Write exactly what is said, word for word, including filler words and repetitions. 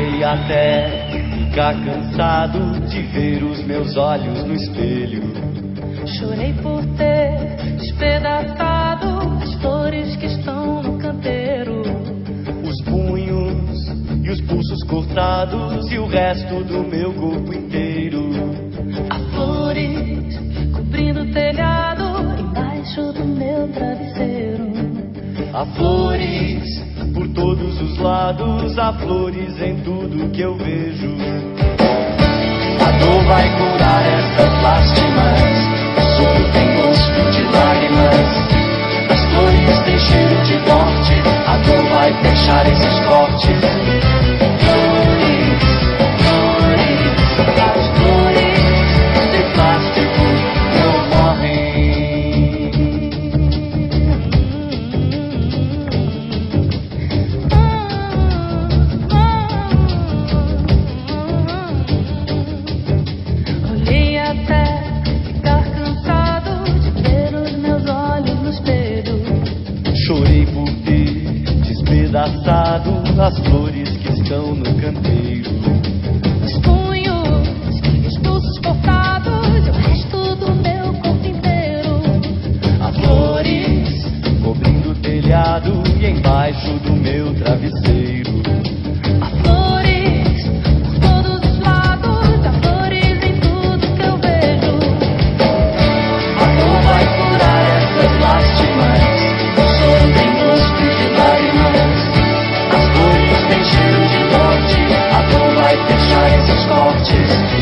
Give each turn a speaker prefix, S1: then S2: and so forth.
S1: Olhei até ficar cansado de ver os meus olhos no espelho.
S2: Chorei por ter despedaçado as flores que estão no canteiro.
S1: Os punhos e os pulsos cortados e o resto do meu corpo inteiro.
S2: Há flores cobrindo o telhado embaixo do meu travesseiro.
S1: Há flores por todos os lados, há flores em tudo que eu vejo. A dor vai curar essas lástimas, o soro tem gosto de lágrimas. As flores têm cheiro de morte, a dor vai fechar esses cortes. Flores, flores, as flores de plástico não morrem.
S2: Olhei até ficar cansado de ver os meus olhos no espelho.
S1: Chorei por ter despedaçado as flores que estão no canteiro.
S2: Os punhos e os pulsos cortados e o resto do meu corpo inteiro.
S1: Há flores cobrindo o telhado e embaixo do meu travesseiro.
S2: Há flores por todos os lados, há flores em tudo que eu vejo.
S1: A dor vai curar essas lástimas, o soro tem gosto de lágrimas. As flores têm cheiro de morte, a dor vai fechar esses cortes.